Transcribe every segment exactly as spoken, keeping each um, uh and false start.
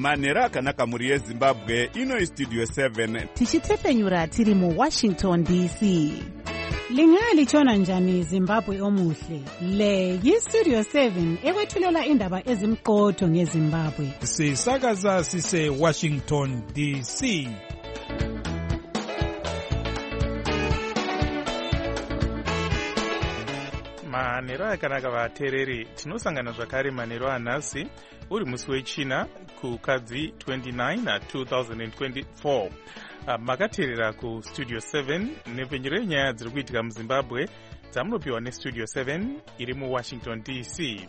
manhero akanaka mhuri yezimbabwe. Ino istudio seven tichitefenyura tiri muwashington D C. Lingalitshona njani Zimbabwe omuhle? Le yistudio seven ekwethulela indaba ezimqotho ngeZimbabwe. Sisakaza sise Washington D C. Manhero akanaka vateereri, tinosangana zvakare manhero anhasi uri musi wechina kukadzi twenty-nine two thousand twenty-four. Uh, makateerera kustudio seven nepfenyuro yenyaya dziri kuitika muzimbabwe dzamunopiwa nestudio seven iri muwashington D C.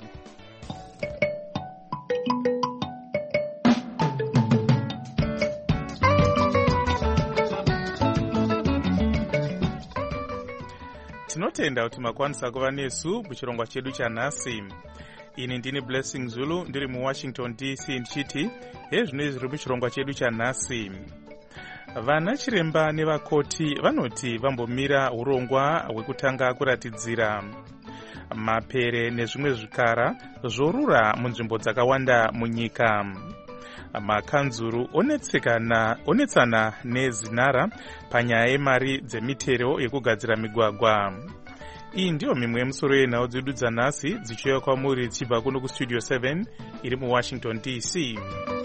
Tinotenda kuti makwanisa kuva nesu muchirongwa chedu chanhasi. Ini ndini Blessing Zulu ndiri muwashington D C ndichiti hezvino zviri muchirongwa chedu chanhasi. Vana chiremba nevakoti vanoti vambomira urongwa hwekutanga kuratidzira. Mapere nezvimwe zvikara zvorura munzvimbo dzakawanda munyika. Makanzuru onetsekana onetsana nezinara panyaya yemari dzemitero yekugadzira migwagwa. Iyi ndiyo mimwe yemusoro yenhau dzedu dzanhasi dzichiuya kwamuri dzichibva kuno kustudio seven iri muwashington D C.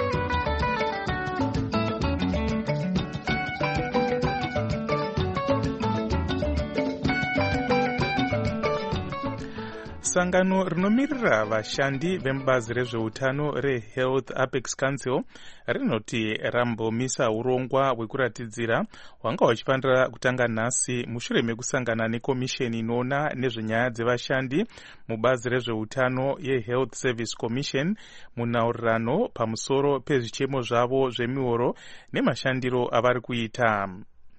Sangano rinomirira vashandi vemubazi rezveutano reHealth Apex Council rinoti rambomisa urongwa hwekuratidzira hwanga huchifanira kutanga nhasi mushure mekusangana nekomisheni inoona nezvenyaya dzevashandi mubazi rezveutano yeHealth Service Commission munaurirano pamusoro pezvichemo zvavo zvemioro nemashandiro avari kuita.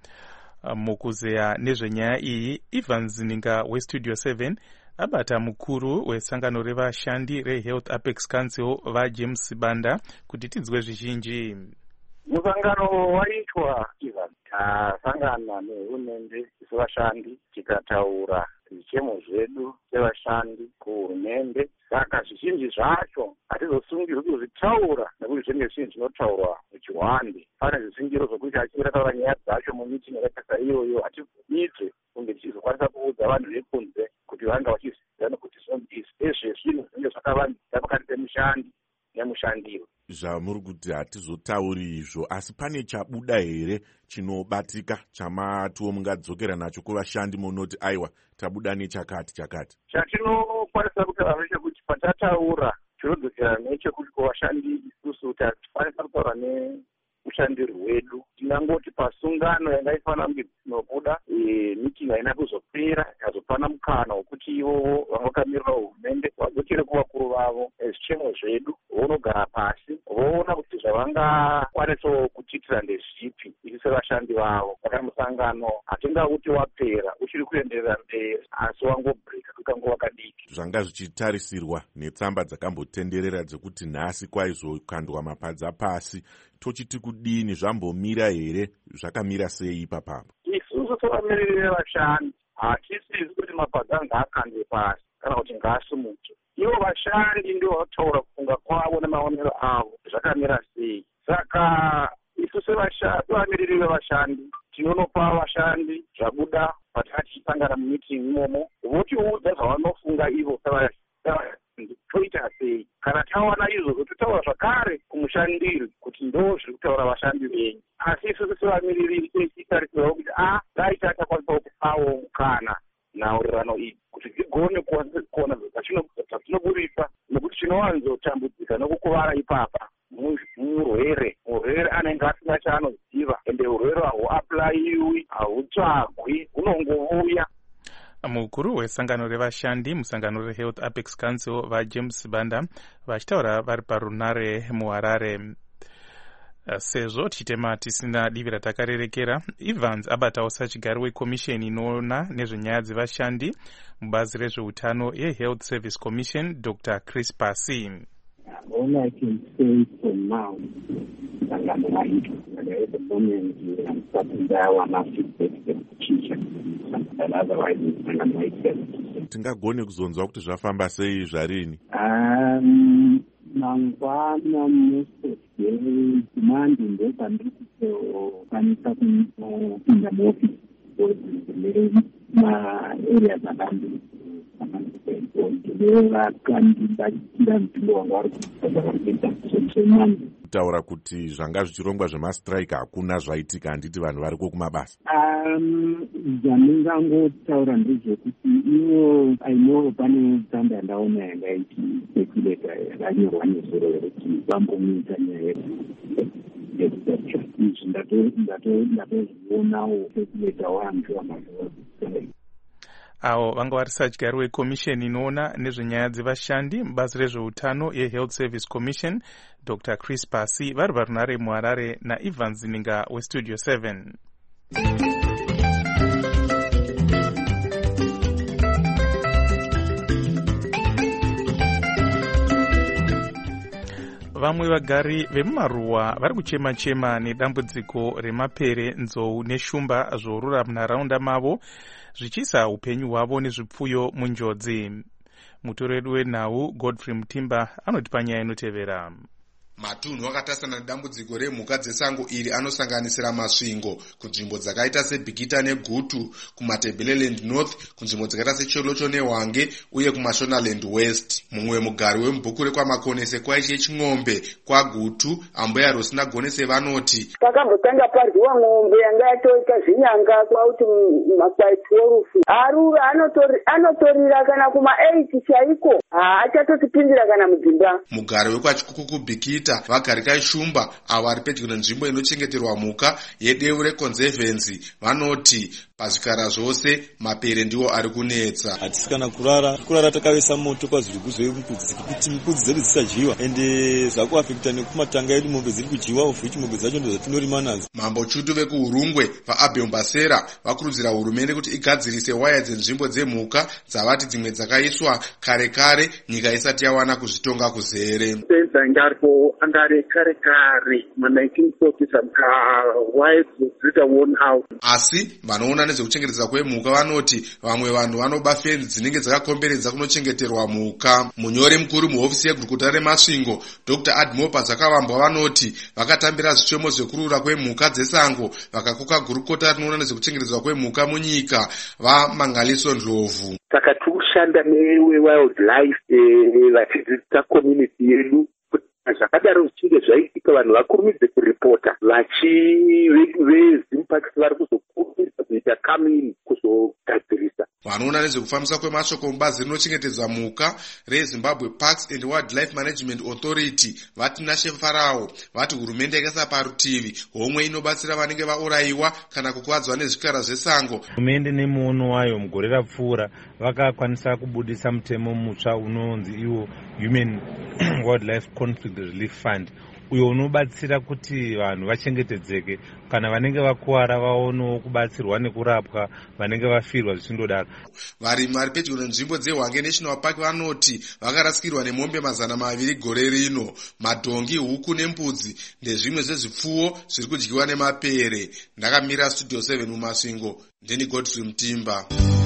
Mukuzeya nezvenyaya iyi, Ivan Zininga westudio seven abata mukuru wesangano revashandi reHealth Apex Council vaJames Banda kuti tidzwe zvizhinji. Musangano waitwa Ivan, tasangana nehurumende sevashandi tikataura zvichemo zvedu sevashandi kuhurumende. Saka zvizhinji zvacho hatizosungirwi kuzvitaura nekuti zvinenge zvinhu zvinotaurwa muchihwande. Pane zvisingiro zvokuti achinge taura nyaya dzacho mumitingi yakaita iyoyo hatibvumidze kunge tichizokwanisa kuudza vanhu vekunze kuti vanga vachiziva nekuti ezvezvinhu zvinenge zvakavanzika pakati pemushandi nemushandiro. Zvamuri kuti hatizotauri izvo, asi pane chabuda here chinobatika chamatiwo mungadzokera nacho kuvashandi munoti aiwa tabuda nechakati chakati? Chatinokwanisa kutaura nechekuti patataura chinodzokera nechekuti kuvashandi isusu tikwanisa kutaura nemushandiro wedu. Tinangoti pasungano yanga ifanira kunge dzinobuda mitingi haina kuzopera, ikazopana mukana wekuti ivovo vanokamirira hurumende vadzokere kuvakuru vavo zvichemo zvedu vonogara pasi voona kuti zvavangakwanisawo kuchitira ndezvipi isi sevashandi vavo. Saka musangano hatingauti wapera, uchiri kuenderera mberi asi wangobhreka kukangova kadiki. Zvanga zvichitarisirwa netsamba dzakambotenderera dzekuti nhasi kwaizokandwa mapadza pasi, tochiti kudini, zvambomira here, zvakamira sei ipapapo? Isusu sevamiriri vevashandi hatisizi kuti mapadza ngaakandwe pasi kana kuti ngaasimuke. Ivo vashandi ndio vanotaura kufunga kwavo nemaonero avo zvakamira sei. Saka isu sevamiriri vevashandi tinonopa vashandi zvabuda patakati tichipangana mumitingi imomo, votiudza zvavanofunga ivo sevashandi toita sei. Kana tawana izvozvo totaura zvakare kumushandiri kuti ndo zviri kutaura vashandi venyu. Asi isu sevamiriri tichitarisirwa kuti a dai takakwanisa kupawo mukana nhaurirano iyi kuti dzigone kuona zvatinoburisa, nekuti tinowanzotambudzika nekukuvara ipapa murwere. Murwere anenge asina chaanoziva ende urwere hahuaplayiwi, hahutsvagwi, hunongovouya. Mukuru wesangano revashandi musangano reHealth Apex Council vaJames Banda vachitaura vari parunare muHarare. Sezvo tichitema tisina divi ratakarerekera, Evans abatawo sachigari wekomisheni inoona nezvenyaya dzevashandi mubazi rezveutano yeHealth Service Commission, Doctor Chris Pasi. All I can say for now, sangano waitwa the moment and starting there one after the teacher and otherwise sangano waitwa. Tingagone kuzonzwa kuti zvafamba sei zvarini? Um mangwana musi ndedhimandi ndepandiri kukwanisa kupinda muofisi maareas akandii ndevakandibachira mutumbo wanga vari kuita semani kutaura kuti zvanga zvichirongwa zvemastrike hakuna zvaitika, handiti vanhu variko kumabasa. Zvandingangotaura ndezvekuti ivo ainoo pane tsamba yandaona yangaiti speculata yakanyorwa nezuro yekuti vambomuita nyaya izvi ndatozvionawo speculata wantu wamazuva avo vanga vari sadyari wekomisheni inoona nezvenyaya dzevashandi mubazi rezveutano yehealth service commission dr Chris Pasi vari parunare muharare naIvan Zininga westudio seven. Vamwe vagari vemumaruwa vari kuchema-chema nedambudziko remapere, nzou neshumba zvorura munharaunda mavo zvichiisa upenyu hwavo nezvipfuyo munjodzi. Mutoro wedu wenhau Godfrey Mutimba anoti panyaya inotevera. Matunhu akatasana nedambudziko remhuka dzesango iri anosanganisira masvingo kunzvimbo dzakaita seBhikita neGutu, kumaTebeleland North, kunzvimbo dzakaita seCholocho neHwange uye kumaShonaland West. Mumwe mugari wemubhukure kwamakonese kwaiche ching'ombe kwaGutu, Ambuya Rosina Gonese vanoti pakambotanga paryiwa ng'ombe yanga yatoita zvinyanga kwauti makwaipi worufu arura anotorira kana kuma eight chaiko haachatotipindira kana mudzimba. Mugari wekwachikuku kuBhikita vagarikai shumba avo vari pedyo nenzvimbo inochengeterwa mhuka yedeu reconservancy vanoti pazvikara zvose mapere ndiwo ari kunetsa. Hatisi kana kurara kurara takavesa moto pazviriguzo yemukudzi kuti mikudzi dzedu dzisadyiwa ende zvakuafekta nekumatanga edu mombe dziri kudyiwa ovhichi mombe dzacho ndo dzatinorima nadzo. Mambo Chutu vekuhurungwe vaAbhembasera vakurudzira hurumende kuti igadzirise waya dzenzvimbo dzemhuka dzavati dzimwe dzakaiswa kare kare nyika isati yawana kuzvitonga kuzere. Angare kare kare ma nineteen forties waya dzita worn out. Asi vanoona nezvekuchengetedzwa kwemhuka vanoti vamwe vanhu vanoba fenzi dzinenge dzakakomberedza kunochengeterwa mhuka. Munyori mukuru muhofisi yegurukuta remasvingo Dr Admopa Zakavambwa vanoti vakatambira zvichemo zvekurura kwemhuka dzesango vakakoka gurukota rinoona nezvekuchengetedzwa kwemhuka munyika vaMangaliso Ndlovu. Saka tikushanda newildlife vachidzidzisa community yedu zvakadaro zvichinge zvaitika vanhu vakurumidze kuripota vachivezimparks vari kuzokurumidza kuita kamini kuzogadzirisa. Vanoona nezvekufambisa kwemashoko mubazi rinochengetedza mhuka reZimbabwe Parks and Wildlife Management Authority vati Nashe Farao vati hurumende yakaisa parutivi homwe inobatsira vanenge vaurayiwa kana kukuvadzwa nezvikara zvesango. Hurumende nemuono wayo mugore rapfuura vakakwanisa kubudisa mutemo mutsva unonzi iwo Human Wildlife Conflict Relief Fund uyo unobatsira kuti vanhu vachengetedzeke kana vanenge vakuwara vaonewo kubatsirwa nekurapwa vanenge vafirwa zvichindodaro. Varimi vari pedyo nenzvimbo dzeHwange National Park vanoti vakarasikirwa nemombe mazana maviri gore rino, madhongi, huku nembudzi ndezvimwe zvezvipfuwo zviri kudyiwa nemapere. Ndakamira studio seven mumasvingo, ndini Godfrey Mutimba.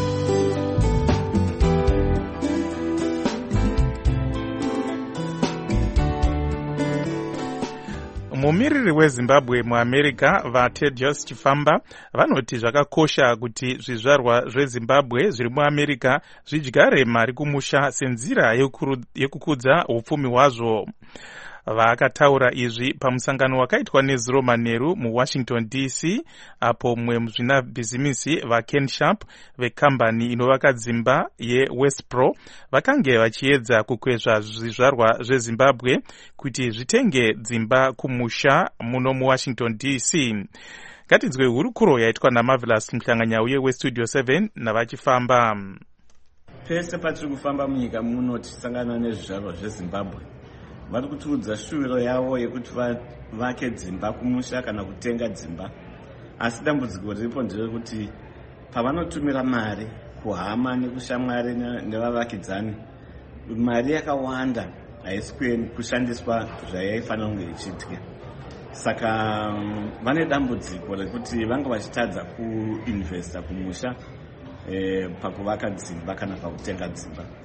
Mumiriri weZimbabwe muAmerica vaTedros Chifamba vanoti zvakakosha kuti zvizvarwa zveZimbabwe zviri muAmerica zvidyare mari kumusha senzira yekukudza upfumi hwazvo. Vakataura izvi pamusangano wakaitwa neZuro Manheru muWashington D C apo mumwe muzvinabhizimisi vaKen Sharp vekambani inovaka dzimba yeWestpro vakange vachiedza kukwezva zvizvarwa zveZimbabwe kuti zvitenge dzimba kumusha muno muWashington D C. Ngatinzwe hurukuro yaitwa naMarvelous Mhlanganyauye weStudio seven navachifamba. Pese patiri kufamba munyika muno tichisangana nezvizvarwa zveZimbabwe vari kutiudza shuviro yavo yekuti vake dzimba kumusha kana kutenga dzimba. Asi dambudziko riripo nderekuti pavanotumira mari kuhama nekushamwari nevavakidzani, mari yakawanda haisi kushandiswa zvayaifanira kunge ichiitwa. Saka vane dambudziko rekuti vanga vachitadza kuinvesta kumusha eh, pakuvaka dzimba kana pakutenga dzimba.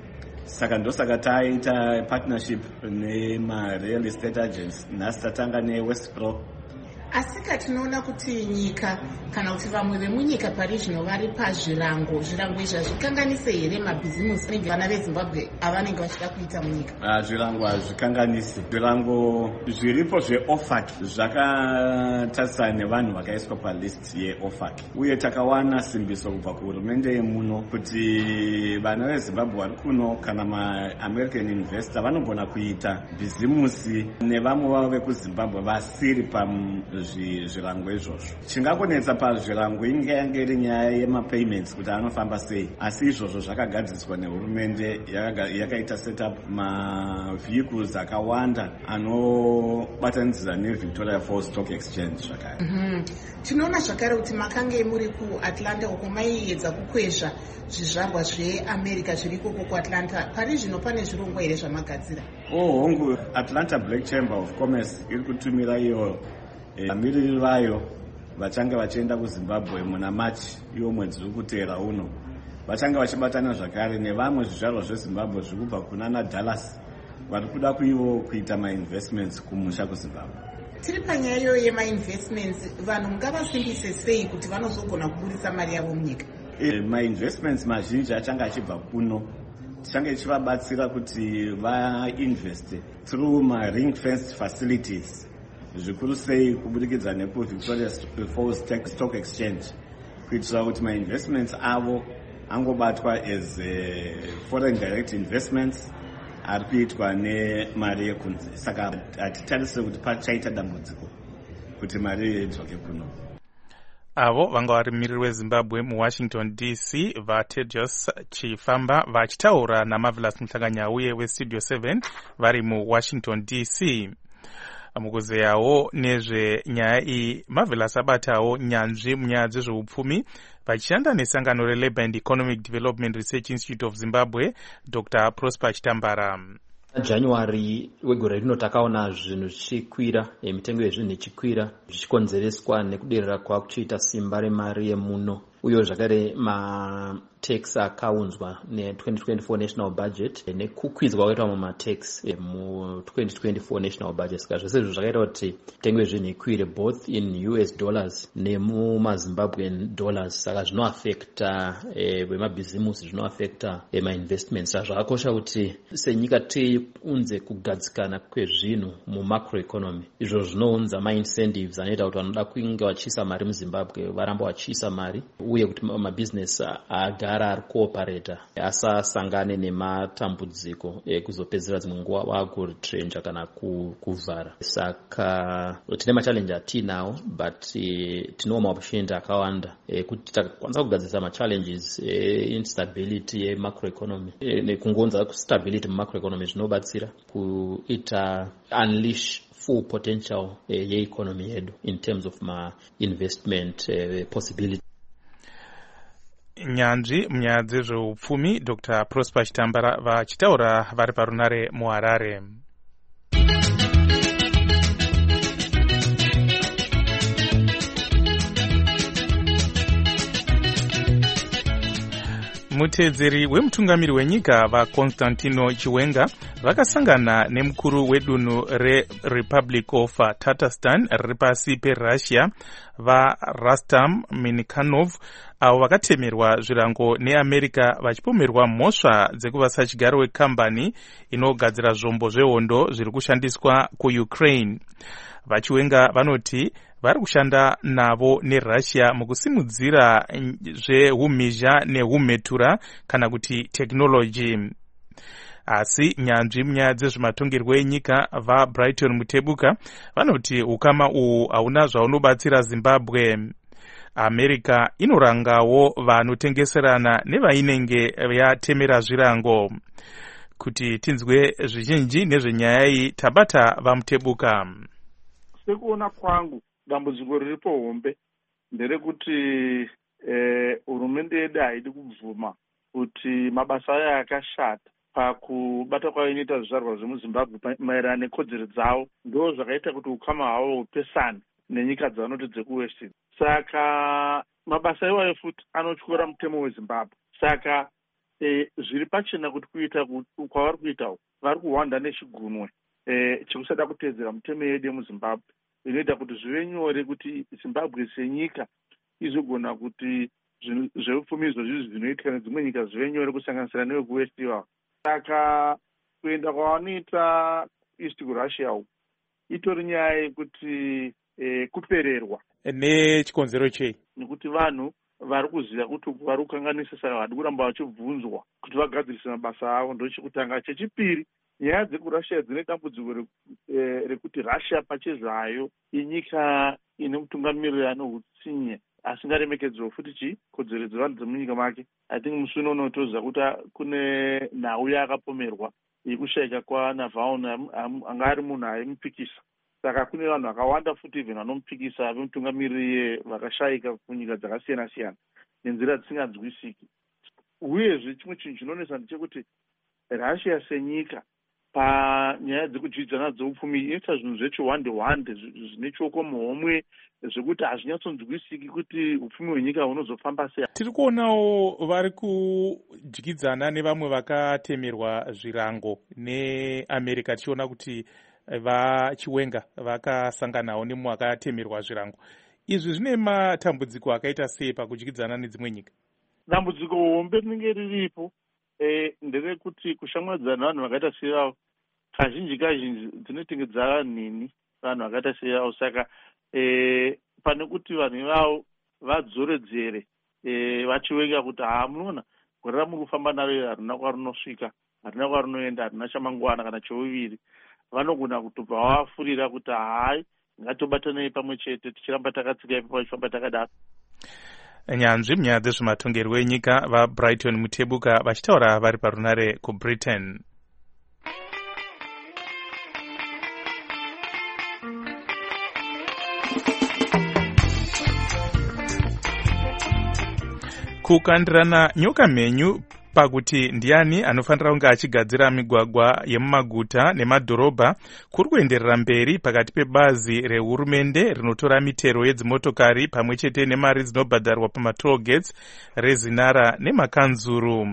saka ndosaka taita partnership nema-real estate agents. Nhasi tatanga neWestpro. Asika tinoona kuti nyika kana kuti vamwe vemunyika pari zvino vari pazvirango zvirango izvi hazvikanganise here mabhizimusi anenge vana vezimbabwe avanenge vachida kuita munyika? Zvirango hazvikanganisi. Zvirango zviripo zveOFAC zvakatarisana nevanhu vakaiswa palist yeOFAC, uye takawana simbiso kubva kuhurumende yemuno kuti vana vezimbabwe vari kuno kana maamerican investor vanogona kuita bhizimusi nevamwe vavo vekuzimbabwe vasiri pam zvirango izvozvo. Chingakonetsa pazvirango inge yange iri nyaya yemapayments kuti anofamba sei, asi izvozvo zvakagadziswa nehurumende yakaita setup mavehicles akawanda anobatanidzira neVictoria Falls Stock Exchange zvakare. Mm-hmm. Tinoona zvakare kuti makange muri kuAtlanta uko maiedza kukwezva zvizvarwa zveAmerica zviri koko kuAtlanta. Pari zvino pane zvirongwa here zvamagadzira? Oh, hongu Atlanta Black Chamber of Commerce iri kutumira iyo vamiriri vayo vachange vachienda kuZimbabwe muna Machi, iwo mwedzi uri kuteera uno. Vachange vachibatana zvakare nevamwe zvizvarwa zveZimbabwe zviri kubva kunana Dallas vari kuda kuivo kuita ma-investments kumusha kuZimbabwe. Tiri panyaya iyoyo yema-investments, vanhu ngavasimbise sei kuti vanozogona kubudisa mari yavo munyika? Ma-investments mazhinji achange achibva kuno tichange tichivabatsira kuti vainveste through ma-ring fenced facilities, zvikuru sei kubudikidza nekuVictoria Falls Stock Exchange, kuitira kuti ma-investments avo angobatwa as foreign direct investments ari kuitwa nemari yekunze. Saka hatitarisire kuti pachaita dambudziko kuti mari yedzoke kuno. Avo vanga vari mumiriri weZimbabwe muWashington D C vaTedros Chifamba vachitaura naMarvelous Muhlanganya uye weStudio seven vari muWashington D C. Mukuzeyawo nezvenyaya iyi, Marvelous abatawo nyanzvi munyaya dzezveupfumi vachishanda nesangano reLabour and Economic Development Research Institute of Zimbabwe, Doctor Prosper Chitambara. January wegore rino takaona zvinhu zvichikwira, mitengo yezvinhu ichikwira zvichikonzereswa nekuderera kwakuchiita simba remari yemuno, uye zvakare matax akaunzwa ne-twenty twenty-four national budget nekukwidzwa kwaitwa mumatax mu-twenty twenty-four national budget. Saka zvese izvo zvakaita kuti mitengo yezvinhu ikwire both in U S dollars nemumazimbabwean dollars. Saka zvinoafekta vemabhizimusi, zvinoafekta ema-investments. Saka zvakakosha kuti senyika tiunze kugadzikana kwezvinhu mumacroeconomy. Izvo zvinounza ma-incentives anoita kuti vanoda kunge vachiisa mari muZimbabwe varamba vachiisa mari, uye kuti mabusiness agara ari cooperata asasangane nematambudziko ekuzopedzera dzimwe nguva vakuritrenja kana kuvhara. Saka tine machallenji atinawo, but tinowo maopportunity akawanda kuti takwanisa kugadzirisa machallenges instability yemacroeconomy nekungonza stability mumacroeconomy zvinobatsira kuita unleash full potential yeeconomy yedu in terms of ma investment possibility. Nyanzvi munyaya dzezveupfumi Doctor Prosper Chitambara vachitaura vari parunare muHarare. Muteedzeri wemutungamiri wenyika vaConstantino Chiwenga vakasangana nemukuru wedunhu reRepublic of Tatarstan riri pasi peRussia vaRustam Minikhanov, avo vakatemerwa zvirango neAmerica vachipomerwa mhosva dzekuva sachigaro wekambani inogadzira zvombo zvehondo zviri kushandiswa kuUkraine. Vachiwenga vanoti vari kushanda navo neRussia mukusimudzira zvehumhizha nehumhetura kana kuti technology. Asi nyanzvi munyaya dzezvematongerwo enyika vaBrighton Mutebuka vanoti ukama uhu hauna zvaunobatsira Zimbabwe. America inorangawo vanotengeserana nevainenge yatemera zvirango. Kuti tinzwe zvizhinji nezvenyaya iyi tabata vaMutebuka. Sekuona kwangu dambudziko riripo hombe nderekuti hurumende yedu haidi kubvuma kuti mabasa ayo akashata pakubata kwainoita zvizvarwa zvemuZimbabwe maererano nekodzero dzavo ndo zvakaita kuti ukama hwavo hupesane nenyika dzavanoti dzekuwestern. Saka mabasa iwayo futi anotyora mutemo weZimbabwe. Saka e, zviri pachena kuti kuita kwavari kuita vari kuhwanda nechigunwe e, chekusada kutedzera mitemo yedu yemuzimbabwe inoita kuti zvive nyore kuti zimbabwe senyika izogona kuti zveupfumi izvozvi zvinoitika nedzimwe nyika zvive nyore kusanganisira nevekuwest ivavo. Saka kuenda kwavanoita east kurussia uku itori nyaya yekuti e, kupererwa nechikonzero chei, nekuti vanhu vari kuziva kuti vari kukanganisa, saka vadi kuramba vachibvunzwa kuti vagadzirise mabasa avo. Ndo chekutanga. Chechipiri, nyaya dzekurussia dzine dambudziko rekuti russia pachezvayo inyika ine mutungamiriri anohutsinye asingaremekedzwa futi chi kodzero dzevanhu dzemunyika make. I think musi uno unotoziva kuti kune nhau yaakapomerwa yekushayika kwaNavalny anga ari munhu aimupikisa. Saka kune vanhu vakawanda futi even vanomupikisa vemutungamiriri vakashayika kunyika dzakasiyana siyana nenzira dzisinganzwisiki. Uyezve chimwe chinhu chinonesa ndechekuti russia senyika panyaya dzekudyidzana dzeupfumi inoita zvinhu zvechiwande wande zvine chioko muhomwe zvekuti hazvinyatsonzwisiki kuti upfumi hwenyika hunozofamba sei. Tiri kuonawo vari kudyidzana nevamwe vakatemerwa zvirango neamerica, tichiona kuti vachiwenga vakasanganawo nemumwe akatemerwa zvirango. Izvi zvine matambudziko akaita sei pakudyidzana nedzimwe nyika? Dambudziko hombe rinenge riripo e, nderekuti kushamwadzana vanhu vakaita seivavo kazhinji kazhinji dzinotengedza nhini vanhu vakaita seivavo. Saka e, pane kuti vanhu ivavo vadzoredzere e, vachiwenga kuti haa, munoona gore ramuri kufamba naro harina kwarinosvika, harina kwarinoenda, harina chamangwana kana cheuviri. Vanogona kutobva vavafurira kuti hai, ngatobatanei pamwe chete tichiramba takatsika ipapo tichifamba takadaro. Nyanzvi munyaya dzezvematongerwo enyika vaBrighton Mutebuka vachitaura vari parunare kuBritain. Kukandirana nyoka mhenyu pakuti ndiani anofanira kunge achigadzira migwagwa yemumaguta nemadhorobha kuri kuenderera mberi pakati pebazi rehurumende rinotora mitero yedzimotokari pamwe chete nemari dzinobhadharwa pamatoll gates rezinara nemakanzuru.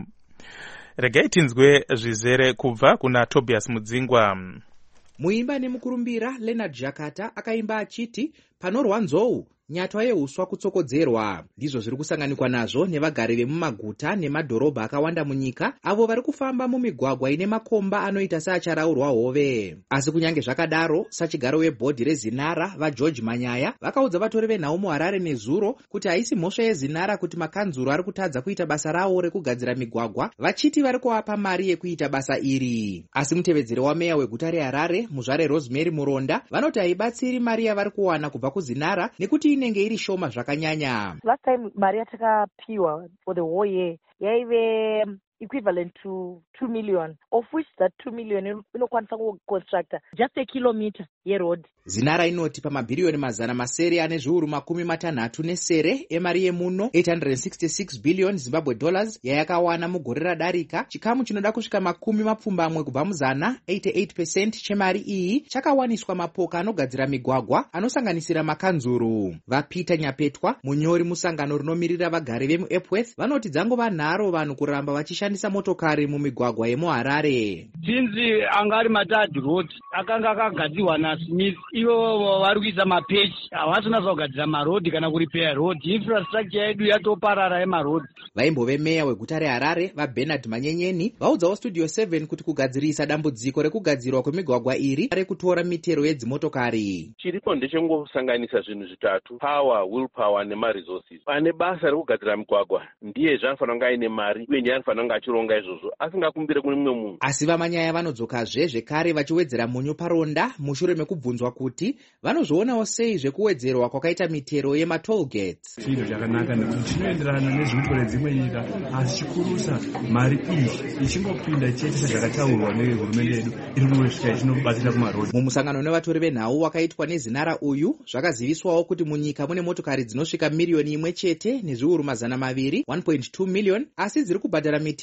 Regai tinzwe zvizere kubva kuna Tobias Mudzingwa. Muimba nemukurumbira Leonard Jakata akaimba achiti panorwa nzou nyatwa yeuswa kutsokodzerwa. Ndizvo zviri kusanganikwa nazvo nevagari vemumaguta nemadhorobha akawanda munyika, avo vari kufamba mumigwagwa ine makomba anoita seacharaurwa hove. Asi kunyange zvakadaro, sachigaro webhodhi rezinara vaGeorge Manyaya vakaudza vatori venhau muHarare nezuro kuti haisi mhosva yezinara kuti makanzuru ari kutadza kuita basa rawo rekugadzira migwagwa, vachiti vari kuvapa mari yekuita basa iri. Asi mutevedzeri wameya weguta reHarare, muzvare Rosemary Muronda, vanoti haibatsiri mari yavari kuwana kubva kuzinara nekuti inenge iri shoma zvakanyanya. Last time mari yatakapiwa for the whole year yaive equivalent to two million, of which that two million inokwanisa kuconstructa just a kilometer yeroad. Zinara inoti pamabhiriyoni mazana masere ane zviuru makumi matanhatu nesere emari yemuno eight hundred sixty-six billion Zimbabwe dollars yayakawana mugore radarika, chikamu chinoda kusvika makumi mapfumbamwe kubva muzana eighty-eight percent chemari iyi chakawaniswa mapoka anogadzira migwagwa anosanganisira makanzuru. VaPeter Nyapetwa, munyori musangano rinomirira vagari vemuEpworth, vanoti dzangova nharo vanhu kuramba vachishandisa motokari mumigwagwa yemuHarare. Sinzi angari matadi road akanga akagadzirwa naSmith, ivo vari kuisa mapechi, havasina zvakugadzira marodhi kana kuripeya rodhi. Infrastructure yedu yatoparara yemarodhi. Vaimbove meya weguta reHarare vaBernard Manyenyeni vaudzawo Studio seven kuti kugadzirisa dambudziko rekugadzirwa kwemigwagwa iri rekutora mitero yedzimotokari. Chiripo ndechengosanganisa zvinhu zvitatu: power, will power nemaresources. Pane basa rekugadzira migwagwa ndiye zvanofanira kunge aine mari uye ndiye anofanira kunge achironga izvozvo, asingakumbire kune mumwe munhu. Asi vaManyaya vanodzokazve zvekare vachiwedzera munyu paronda mushure mekubvunzwa kuti vanozvionawo sei zvekuwedzerwa kwakaita mitero yematoll gates. Chinhu chakanaka nekuti chinoenderana nezvinotore dzimwe nyika, asi chikurusa mari iyi ichingopinda chete sezvakataurwa nehurumende yedu iri kunosvika ichinobatsira kumarodhi. Mumusangano nevatori venhau wakaitwa nezinara uyu, zvakaziviswawo kuti munyika mune motokari dzinosvika miriyoni imwe chete nezviuru mazana maviri one point two million, asi dziri kubhadhara mitero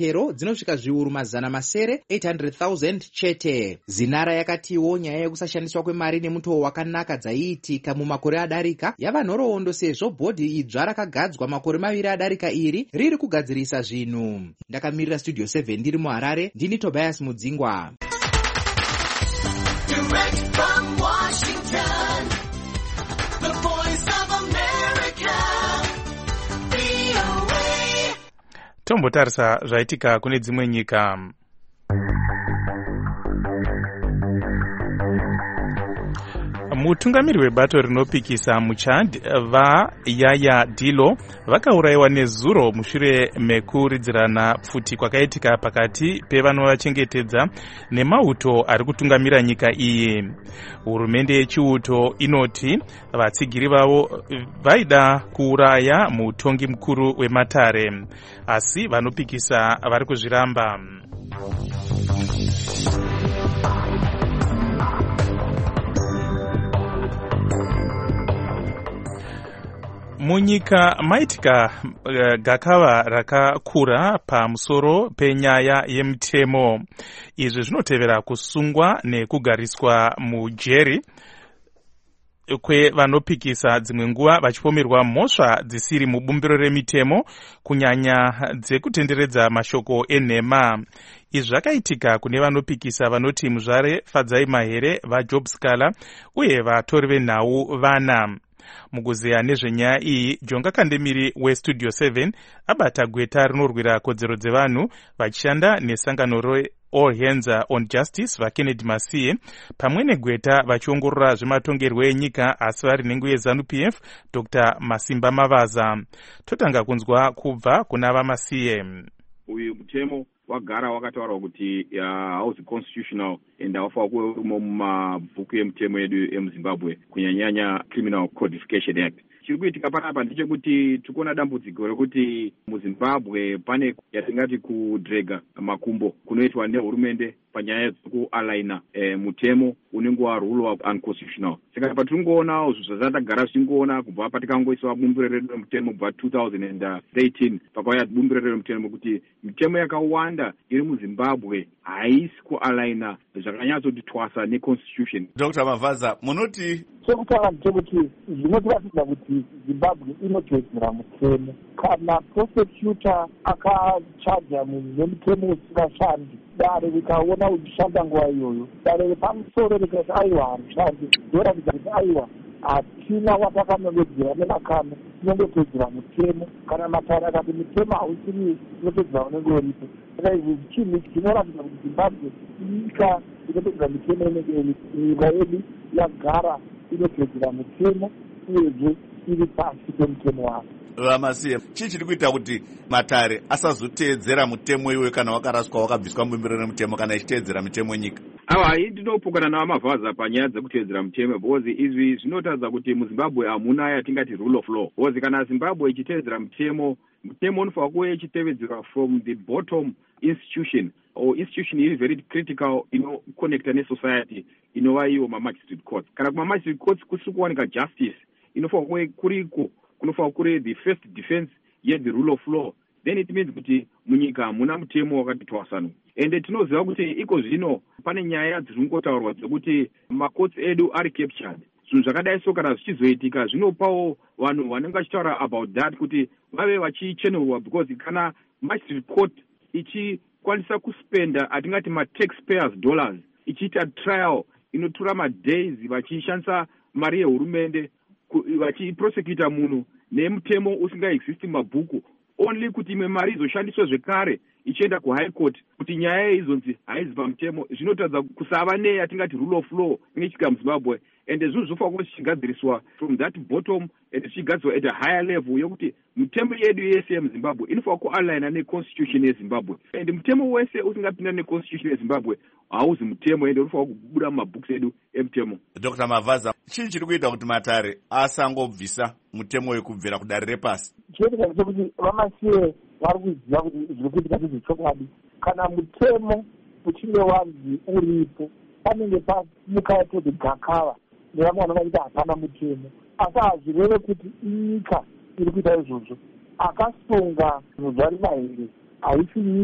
michero dzinosvika zviuru mazana masere eight hundred thousand chete. Zinara yakatiwo nyaya yekusashandiswa kwemari nemutoo wakanaka dzaiitika mumakore adarika yava nhoroondo sezvo bhodhi idzva rakagadzwa makore maviri adarika iri riri kugadzirisa zvinhu. Ndakamirira studio seven ndiri muHarare, ndini Tobias Mudzingwa. Direct from Washington, the voice of America, V O A. Tombotarisa zvaitika kune dzimwe nyika. Mutungamiri webato rinopikisa muChad vaYaya Dilo vakaurayiwa nezuro mushure mekuridzirana pfuti kwakaitika pakati pevanovachengetedza nemauto ari kutungamira nyika iyi. Hurumende yechiuto inoti vatsigiri vavo vaida kuuraya mutongi mukuru wematare, asi vanopikisa vari kuzviramba. Munyika maitika uh, gakava rakakura pamusoro penyaya yemutemo. Izvi zvinotevera kusungwa nekugariswa mujeri kwevanopikisa dzimwe nguva vachipomerwa mhosva dzisiri mubumbiro remitemo, kunyanya dzekutenderedza mashoko enhema. Izvi zvakaitika kune vanopikisa vanoti muzvare Fadzai Mahere vaJob Scala uye vatori venhau vana. Mukuzeya nezvenyaya iyi, Jonga Kandemiri weStudio seven abata gweta rinorwira kodzero dzevanhu vachishanda nesangano reAll Hands on Justice vaKennedy Masiye, pamwe negweta vachiongorora zvematongerwo enyika asi vari nhengo yeZanu P F Doctor Masimba Mavaza. Totanga kunzwa kubva kuna vaMasiye. Uyu mutemo wagara wakataurwa kuti hausi constitutional and haufanira kuva urimo mumabhuku emutemo yedu emuZimbabwe, kunyanyanya Criminal Codification Act. Chiri kuitika panapa ndechekuti tikuona dambudziko rekuti muZimbabwe pane yatingati kudrega makumbo kunoitwa nehurumende panyaya dzekualaina e, mutemo unenge warule unconstitutional. Saka patiringoona zvinhu zvazatagara zvichingoona kubva patikangoiswa bumbiro redu remutemo kubva two thousand thirteen pakauya bumbiro redu remutemo kuti mitemo yakawanda iri muZimbabwe haisi kualaina zvakanyatsoti twasa neconstitution. Doctor Mavaza, munoti chekutanga ndechekuti zvinotiratidza kuti Zimbabwe inoteedzera mutemo. Kana prosecutor akachaja munhu nemutemo usingashandi, dare rikaona uchishanda nguva iyoyo, dare repamusoro rikati aiwa harushandi, ndoratidza kuti aiwa hatina watakanongedzera nemakano, tinongoteedzera mutemo. Kana matare akati mutemo hausiri, tinoteedzera unenge uripo. Saka izvi chinhu chinoratidza kuti Zimbabwe nyika inoteedzera mitemo inenge iripo. Nyika yedu yagara inoteedzera mutemo uyezve iri pasi pemutemo wayo. VaMasiye, chii chiri kuita kuti matare asazoteedzera mutemo iwe kana wakaraswa wakabviswa mubumbiro remutemo kana ichiteedzera mitemo nyika? Awa, hai ndinopokana navaMavaza panyaya dzekuteedzera mutemo, because izvi zvinotaridza kuti muZimbabwe hamuna yatingati rule of law. Because kana Zimbabwe ichiteedzera mutemo, mutemo unofanira kuve ichitevedzerwa from the bottom institution or institution iri very critical inoconnecta nesociety inova iyo mamagistrate courts. Kana kumamagistrate courts kusiri kuwanika justice, inofanira kuve kuriko kunofanira kuri the first defense yet the rule of law. Then it means kuti munyika hamuna mutemo wakati twasanuka. Ende tinoziva kuti iko zvino pane nyaya dziringotaurwa dzekuti macourts edu ari captured. Zvinhu zvakadai so kana zvichizoitika zvinopawo vanhu vanenge vachitaura about that kuti vave vachichenurwa, because kana magistrate court ichikwanisa kuspenda atingati mataxpayers dollars ichiita trial inotora madays vachishandisa mari yehurumende vachiprosecuta munhu nemutemo usingaexisti mabhuku, only kuti imwe mari izoshandiswa zvekare ichienda kuhigh court kuti nyaya izonzi haizi pamutemo. Zvinotaridza kusava neyatingati rule of law inechika muZimbabwe, and zvinhu zvofanira kuva zvichigadziriswa from that bottom and zvichigadziriswa at a higher level yokuti mutemo yedu yese yemuZimbabwe inofanira kualigna neconstitution yeZimbabwe, and mutemo wese usingapinda neconstitution yeZimbabwe hauzi mutemo, ende unofanira kubuda mumabhuks edu emutemo. Doctor Mavaza, chii chiri kuita kuti matare asangobvisa mutemo wekubvira kudare repasi? Chinoita ndechekuti vaMasiye vari kuziva kuti zviri kuitika ndezvechokwadi. Kana mutemo uchinge wanzi uripo, panenge panyika yatoti gakava nevamwe vanova kuti hapana mutemo, asi hazvireve kuti nyika iri kuita izvozvo. Akasunga Fadzai Mahere haisi nyika,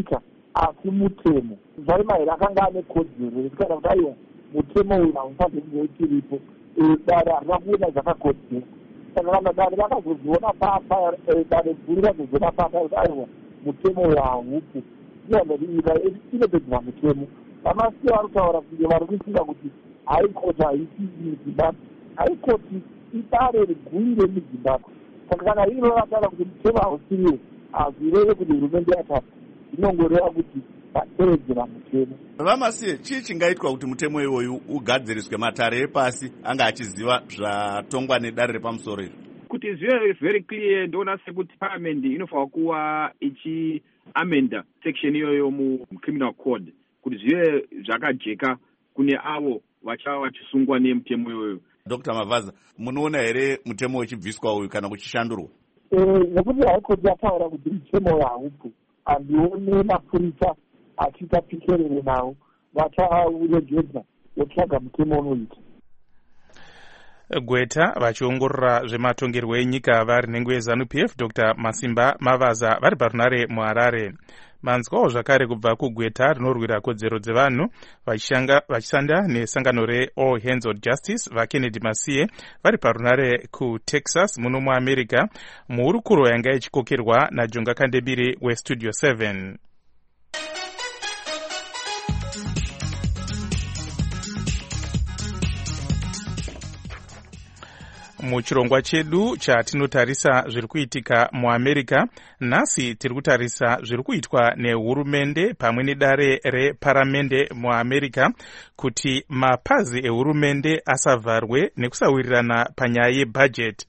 asi mutemo zvaima here akanga ane kodzero yekuti kana kuti aiwa mutemo uyu haufaniri kunge uchiripo dare harina kuona zvakakodzera saka kana dare vakazozviona papa dare guru vakazozviona papa kuti aiwa mutemo uyu haupo iyanoti nyika inopedzera mutemo vamasiye vari kutaura kunge vari kuisinga kuti haikoti haiti muzimbabwe haikoti idare riguru remuzimbabwe saka kana iro vataura kuti mutemo hausiriwo hazvireve kuti hurumende yatatu inongoreva kuti vatevedzera mutemo. Vamasiye, chii chingaitwa kuti mutemo iwoyu ugadziriswe matare epasi anga achiziva zvatongwa nedare repamusoro iri? Kuti zvive very clear, ndoona sekuti parliament inofanira kuva ichiamenda section iyoyo mucriminal code kuti zvive zvakajeka kune avo vachava vachisungwa nemutemo iyoyo. Doctor Mavaza, munoona here mutemo uchibviswa uyu kana kuchishandurwa? Nekuti haikoti yataura kuti mutemo uyu haupo, handione mapurisa achiita pikerere nawo vachauregedza votsvaga mutemo unoita. Gweta vachiongorora zvematongerwo enyika vari nhengo yeZANU P F Dr Masimba Mavaza vari parunare muHarare. Manzwawo zvakare kubva kugweta rinorwira kodzero dzevanhu vachishanda nesangano reAll Hands on Justice vaKennedy Masiye vari parunare kuTexas muno muAmerica muhurukuro yanga ichikokerwa naJonga Kandebiri weStudio seven. Muchirongwa chedu chatinotarisa zviri kuitika muAmerica, nhasi tiri kutarisa zviri kuitwa nehurumende pamwe nedare reparamende muAmerica kuti mapazi ehurumende asavharwe nekusawirirana panyaya yebhajeti.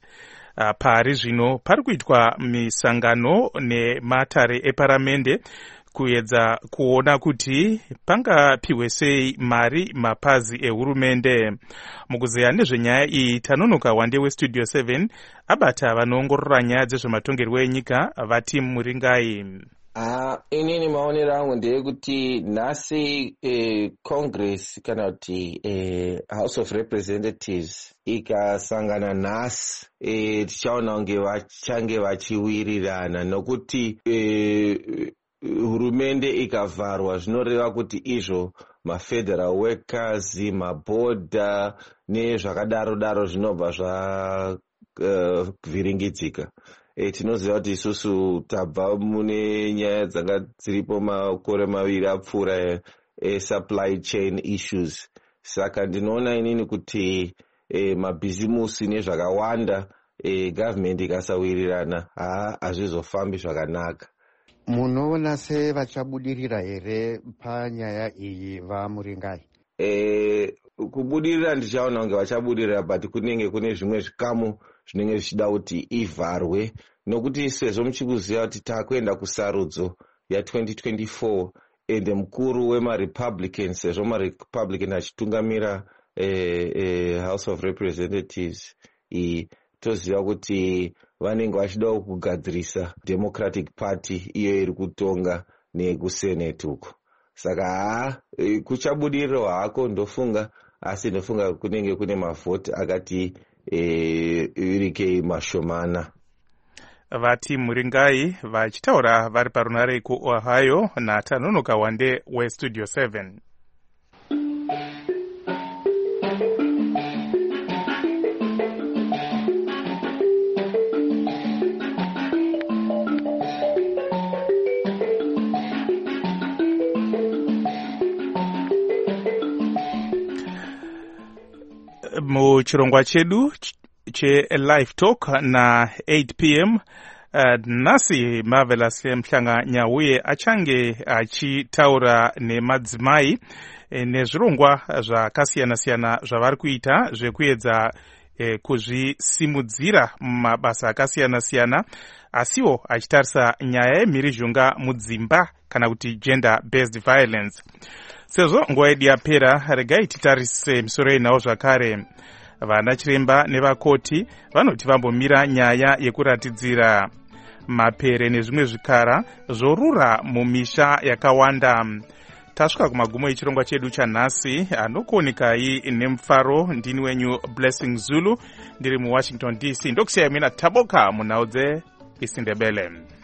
Pari zvino pari kuitwa misangano nematare eparamende kuedza kuona kuti pangapiwe sei mari mapazi ehurumende. Mukuzeya nezvenyaya iyi tanonoka wande weStudio seven abata vanoongorora nyaya dzezvematongerwo enyika vati Muringai. Ah, inini maonero angu ndeyekuti nhasi eh, Congress kana kuti eh, House of Representatives ikasangana nhasi eh, tichaona kunge vachange vachiwirirana nokuti eh, hurumende ikavharwa zvinoreva kuti izvo mafederal workers, mabhodha nezvakadaro daro zvinobva zvavhiringidzika. Uh, e, tinoziva kuti isusu tabva mune nyaya dzanga dziripo makore maviri apfuura e, supply chain issues. Saka ndinoona inini kuti e, mabhizimusi nezvakawanda e, government ikasawirirana hazvizofambi zvakanaka. Munoona se vachabudirira here panyaya iyi vaMuringai? Eh, kubudirira ndichaona kunge vachabudirira, but kunenge kune zvimwe zvikamu zvinenge zvichida kuti ivharwe nokuti sezvo muchikuziva kuti takuenda kusarudzo ya twenty twenty-four ende mukuru wemaRepublican sezvo maRepublican achitungamira eh, eh, House of Representatives iyi toziva kuti vanenge vachida kugadzirisa Democratic Party iyo iri kutonga nekusenate uko. Saka haa kuchabudirira hako ndofunga, asi ndofunga kunenge kune mavhoti akati e, irike mashomana. Vati Muringai vachitaura vari parunare kuOhio naTanonoka wande weStudio seven. Muchirongwa chedu che live talk na eight p m uh, nasi Marvelous Mhlanga Nyauye achange achitaura nemadzimai e, nezvirongwa zvakasiyana siyana zvavari kuita zvekuedza e, kuzvisimudzira mabasa akasiyana siyana, asiwo achitarisa nyaya yemhirizhonga mudzimba kana kuti gender based violence. Sezvo nguva yedu yapera, regai titarise misoro inawo zvakare. Vana chiremba nevakoti vanoti vambomira nyaya yekuratidzira mapere nezvimwe zvikara zvorura mumisha yakawanda. Tasvika kumagumo echirongwa chedu chanhasi, anokuonekai nemufaro. Ndini wenyu Blessing Zulu, ndiri muWashington D C. Ndokusiyai mina Taboka munhau dzeIsindebele.